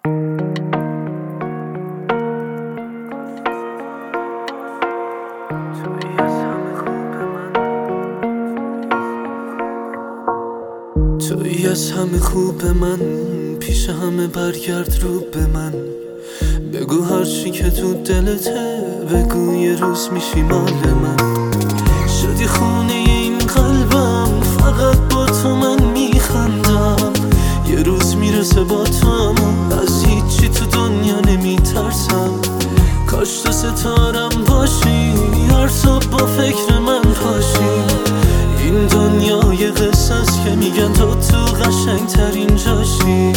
تویی از همه خوب من، پیش همه برگرد رو به من. بگو هرچی که تو دلته، بگو یه روز میشی مال من. شدی خونه این قلبم، فقط با تو من میخندم. یه روز میرسه با تو اما از هیچی تو دنیا نمیترسم. کاش تو ستارم باشی، هر صبح با فکر من پاشی. این دنیا یه قصه است که میگن تو قشنگ ترین جاشی.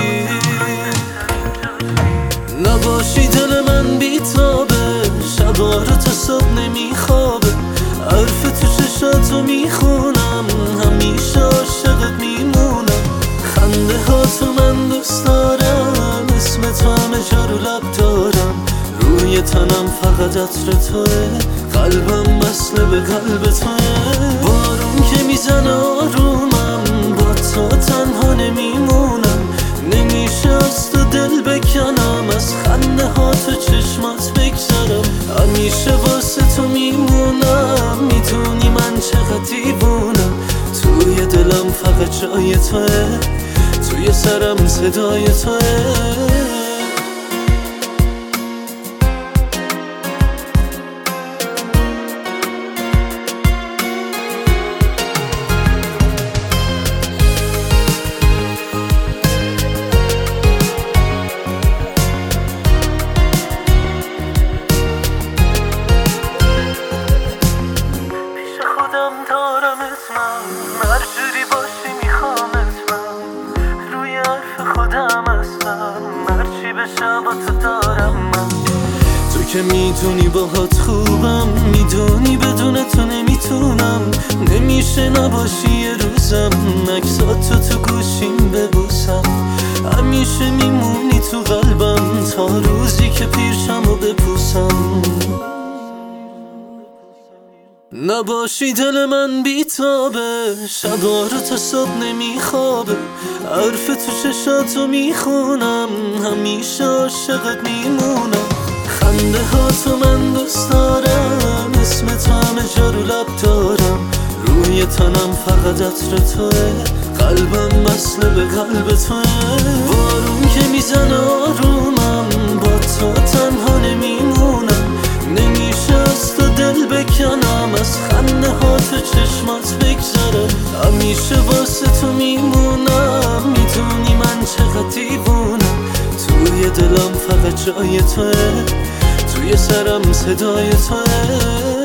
نباشی دل من بیتابه، شبا رو تا صبح نمیخوابه. حرف تو چشاتو میخونم، همیشه عاشقت میمونم. خنده ها تو من دوست دارم، اسم تو همه جا رو لب دارم. روی تنم فقط عطر توه، قلبم وصله به قلب توه. بارون که میزنه آرومم، با تو تنها نمیمونم. نمیشه از تو دل بکنم، از خنده ها تو چشمات بگذرم. همیشه واسه تو میمونم، میدونی من چقدر دیوونم. توی دلم فقط جای توه، توی سرم صدای توه. دارمت من، هر جوری باشی میخوامت من. روی حرف خودم هستم، هرچی بشه با تو دارم من. تو که میدونی باهات خوبم، میدونی بدون تو نمیتونم. نمیشه نباشی یه روزم، عکساتو تو گوشیم ببوسم. همیشه میمونی تو قلبم، تا روزی که پیرشم و بپوسم. نباشی دل من بیتابه، شبا رو تا صبح نمیخوابه. حرف تو چشاتو میخونم، همیشه عاشقت میمونم. خنده ها تو من دوست دارم، اسم تو همه جا رو لب دارم. روی تنم فقط عطر توه، قلبم وصله به قلب توه. بارون که میزنه آرومم، با تو تنها نمیمونم. نمیشه از تو دل بکنم، از خنده ها تو چشمات بگذرم. همیشه واسه تو میمونم، میدونی من چقدر دیوونم. توی دلم فقط جای توه، توی سرم صدای توه.